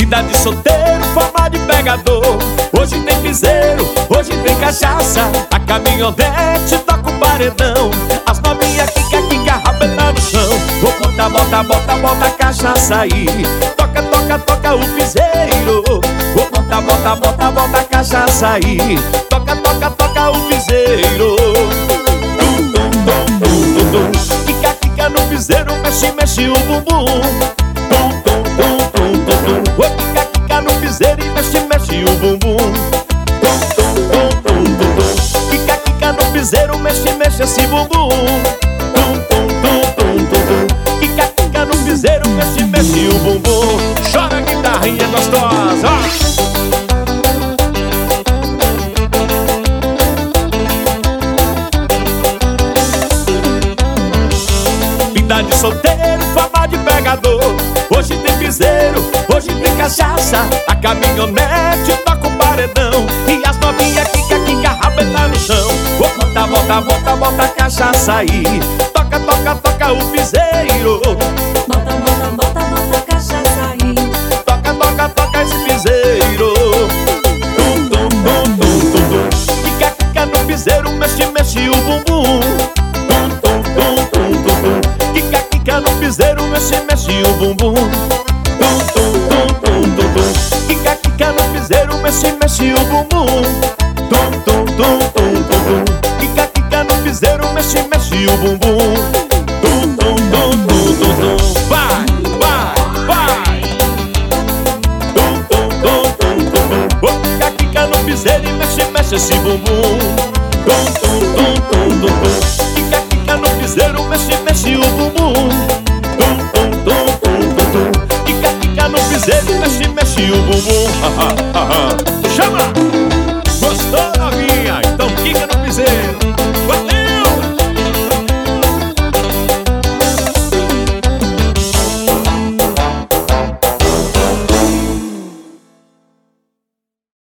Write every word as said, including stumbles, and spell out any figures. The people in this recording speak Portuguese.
Vida de solteiro, forma de pegador. Hoje tem piseiro, hoje tem cachaça. A caminhonete toca o paredão. As novinhas quica, quica, rabeta no chão. Vou bota, bota, bota, bota a cachaça aí. Toca, toca, toca o piseiro. Vou bota, bota, bota, bota a cachaça aí. Toca, toca, toca o piseiro. Tum, tum, tum, tum, tum, tum. Quica, quica no piseiro, mexe, mexe o bumbum. Tum, tum, tum, tum, tum, tum. Vou quica, quica no piseiro e mexe, mexe o bumbum. Tum, tum, tum, tum, tum, tum. Quica, quica no piseiro, mexe, mexe esse bumbum. Tum, tum, tum, tum, tum, tum. Quica, quica no piseiro, mexe, mexe o bumbum. Chora guitarrinha gostosa. Vida de solteiro, fama de pegador. Hoje tem piseiro, hoje tem cachaça. A caminhonete toca o paredão. E as novinhas quica, quica, rabeta no chão. Vou bota, bota, bota, bota a cachaça aí. Toca, toca, toca o piseiro. Bota, bota, bota, bota a cachaça aí. Toca, toca, toca esse piseiro. Tum, tum, tum, tum, tum, tum. Quica, quica no piseiro, mexe, mexe o bumbum. Tum, tum, tum, tum, tum, tum. Quica, quica no piseiro, mexe, mexe o bumbum. Tum, tum, tum, tum, tum, tum. Quica, quica no piseiro, mexe, mexe o bumbum. Tum, tum, tum, tum, tum, tum. Quica, quica no piseiro, mexe, mexe o bumbum. Tum, tum, tum, tum, tum, tum. Vai, vai, vai. Tum, tum, tum, tum, tum, tum. Vou quica, quica no piseiro e mexe, mexe esse bumbum. Tum, tum, tum, tum, tum, tum. Quica, quica no piseiro, mexe, mexe o bumbum. Tum, tum, tum, tum, tum, tum. Quica, quica no piseiro, mexe, mexe o bumbum. Chama! Gostou, novinha? Então quica no piseiro. Valeu!